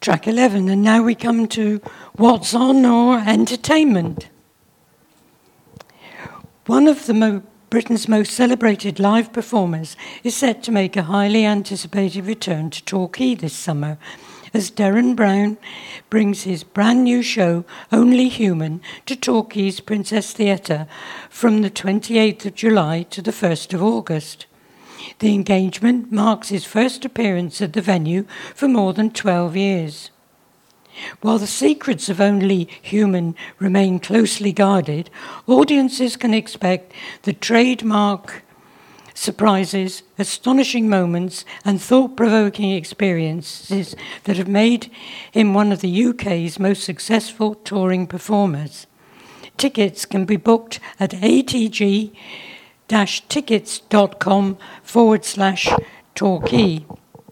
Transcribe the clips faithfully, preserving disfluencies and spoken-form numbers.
Track eleven, and now we come to What's On or Entertainment. One of the mo- Britain's most celebrated live performers is set to make a highly anticipated return to Torquay this summer, as Derren Brown brings his brand new show, Only Human, to Torquay's Princess Theatre from the twenty-eighth of July to the first of August. The engagement marks his first appearance at the venue for more than twelve years. While the secrets of Only Human remain closely guarded, audiences can expect the trademark surprises, astonishing moments, and thought-provoking experiences that have made him one of the U K's most successful touring performers. Tickets can be booked at atg tickets.com forward slash Torquay.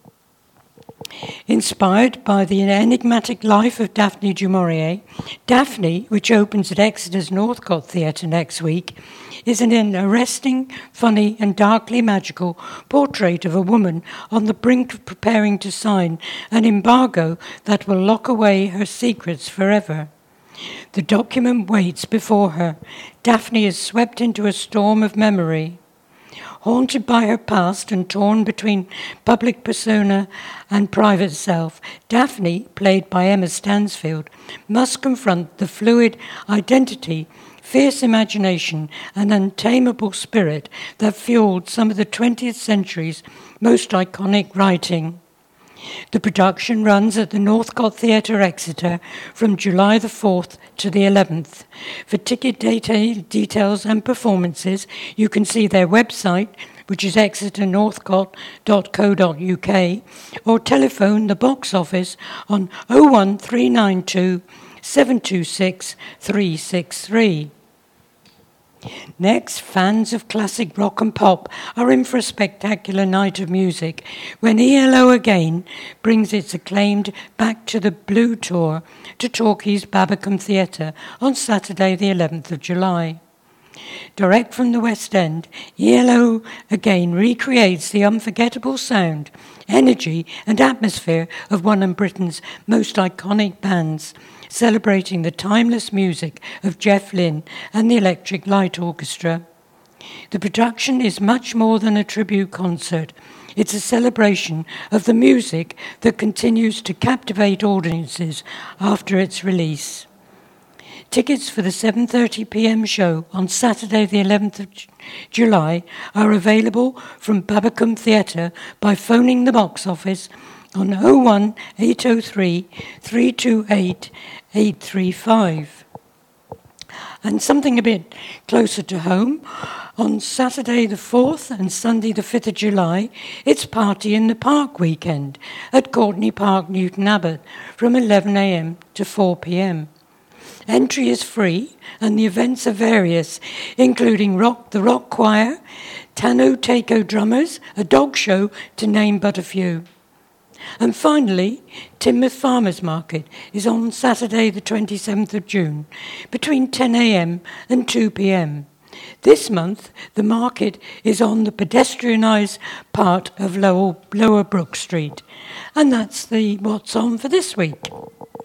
Inspired by the enigmatic life of Daphne du Maurier, Daphne, which opens at Exeter's Northcote Theatre next week, is an arresting, funny and darkly magical portrait of a woman on the brink of preparing to sign an embargo that will lock away her secrets forever. The document waits before her. Daphne is swept into a storm of memory. Haunted by her past and torn between public persona and private self, Daphne, played by Emma Stansfield, must confront the fluid identity, fierce imagination, and untamable spirit that fueled some of the twentieth century's most iconic writing. The production runs at the Northcote Theatre, Exeter, from July the fourth to the eleventh. For ticket data, details and performances, you can see their website, which is exeter northcote dot co dot uk, or telephone the box office on oh one three nine two, seven two six, three six three. Next, fans of classic rock and pop are in for a spectacular night of music when E L O Again brings its acclaimed Back to the Blue tour to Torquay's Babacombe Theatre on Saturday the eleventh of July. Direct from the West End, E L O Again recreates the unforgettable sound, energy and atmosphere of one of Britain's most iconic bands, celebrating the timeless music of Jeff Lynne and the Electric Light Orchestra. The production is much more than a tribute concert. It's a celebration of the music that continues to captivate audiences after its release. Tickets for the seven thirty p.m. show on Saturday the eleventh of July are available from Babacombe Theatre by phoning the box office on oh one eight oh three, three two eight, eight three five. And something a bit closer to home, on Saturday the fourth and Sunday the fifth of July, it's Party in the Park weekend at Courtney Park, Newton Abbot, from eleven a.m. to four p.m. Entry is free, and the events are various, including rock, the rock choir, Tano Taiko drummers, a dog show, to name but a few. And finally, Teignmouth Farmers Market is on Saturday the twenty-seventh of June, between ten a.m. and two p.m. This month, the market is on the pedestrianised part of Lower, Lower Brook Street. And that's the What's On for this week.